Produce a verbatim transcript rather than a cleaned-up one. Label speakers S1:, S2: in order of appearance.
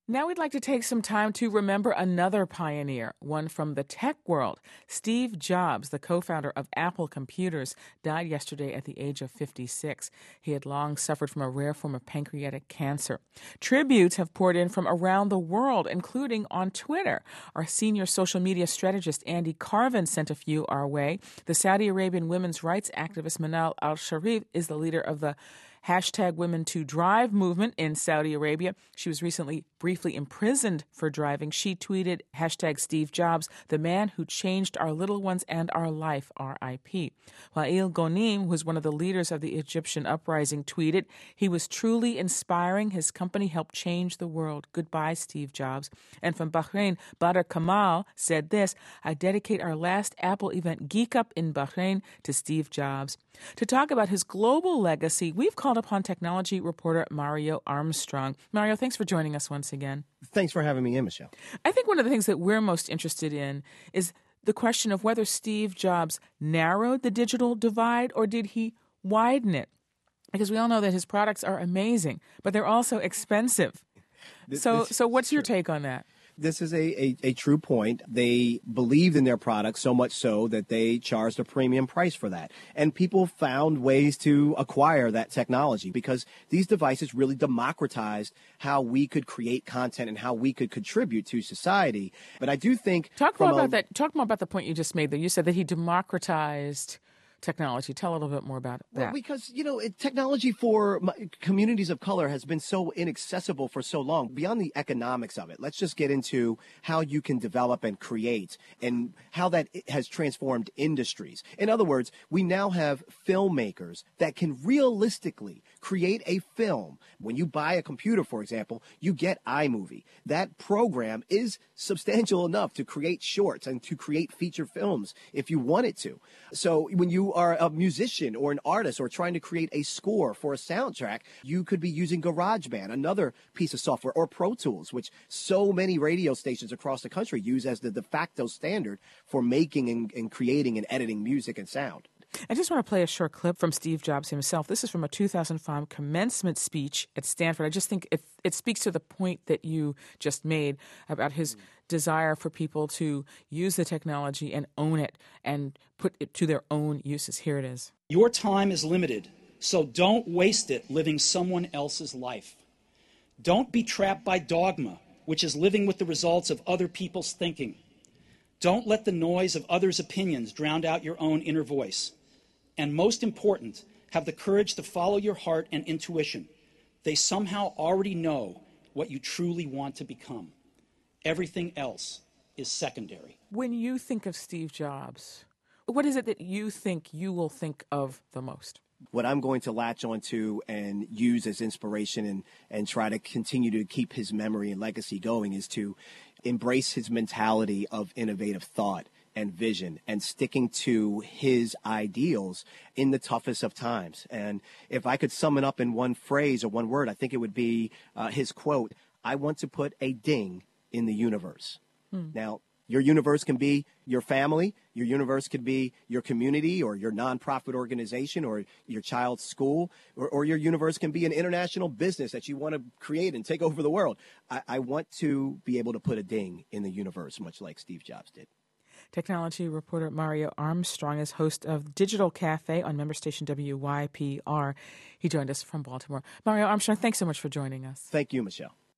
S1: Now we'd like to take some time to remember another pioneer, one from the tech world. Steve Jobs, the co-founder of Apple Computers, died yesterday at the age of fifty-six. He had long suffered from a rare form of pancreatic cancer. Tributes have poured in from around the world, including on Twitter. Our senior social media strategist, Andy Carvin, sent a few our way. The Saudi Arabian women's rights activist Manal al-Sharif is the leader of the Hashtag Women to Drive movement in Saudi Arabia. She was recently briefly imprisoned for driving. She tweeted, hashtag Steve Jobs, the man who changed our little ones and our life, R I P Wael Ghonim, who was one of the leaders of the Egyptian uprising, tweeted, he was truly inspiring. His company helped change the world. Goodbye, Steve Jobs. And from Bahrain, Badr Kamal said this, I dedicate our last Apple event, Geek Up in Bahrain, to Steve Jobs. To talk about his global legacy, we've called upon technology reporter Mario Armstrong. Mario, thanks for joining us once again.
S2: Thanks for having me in, Michelle.
S1: I think one of the things that we're most interested in is the question of whether Steve Jobs narrowed the digital divide or did he widen it? Because we all know that his products are amazing, but they're also expensive.
S2: This,
S1: so,
S2: this,
S1: so what's your
S2: sure.
S1: take on that?
S2: This is a, a, a true point. They believed in their product so much so that they charged a premium price for that. And people found ways to acquire that technology because these devices really democratized how we could create content and how we could contribute to society. But I do think...
S1: Talk more about
S2: a,
S1: that. Talk more about the point you just made, though. You said that he democratized technology. Tell a little bit more about that.
S2: Well, because, you know, it, technology for communities of color has been so inaccessible for so long. Beyond the economics of it, let's just get into how you can develop and create and how that has transformed industries. In other words, we now have filmmakers that can realistically create a film. When you buy a computer, for example, you get iMovie. That program is substantial enough to create shorts and to create feature films if you wanted to. So when you are a musician or an artist or trying to create a score for a soundtrack, you could be using GarageBand, another piece of software, or Pro Tools, which so many radio stations across the country use as the de facto standard for making and, and creating and editing music and sound.
S1: I just want to play a short clip from Steve Jobs himself. This is from a two thousand five commencement speech at Stanford. I just think it, it speaks to the point that you just made about his desire for people to use the technology and own it and put it to their own uses. Here it is.
S3: Your time is limited, so don't waste it living someone else's life. Don't be trapped by dogma, which is living with the results of other people's thinking. Don't let the noise of others' opinions drown out your own inner voice. And most important, have the courage to follow your heart and intuition. They somehow already know what you truly want to become. Everything else is secondary.
S1: When you think of Steve Jobs, what is it that you think you will think of the most?
S2: What I'm going to latch onto and use as inspiration and, and try to continue to keep his memory and legacy going is to embrace his mentality of innovative thought and vision and sticking to his ideals in the toughest of times. And if I could sum it up in one phrase or one word, I think it would be uh, his quote, I want to put a ding in the universe. Hmm. Now, your universe can be your family. Your universe could be your community or your nonprofit organization or your child's school, or, or your universe can be an international business that you want to create and take over the world. I, I want to be able to put a ding in the universe, much like Steve Jobs did.
S1: Technology reporter Mario Armstrong is host of Digital Cafe on member station W Y P R. He joined us from Baltimore. Mario Armstrong, thanks so much for joining us.
S2: Thank you, Michelle.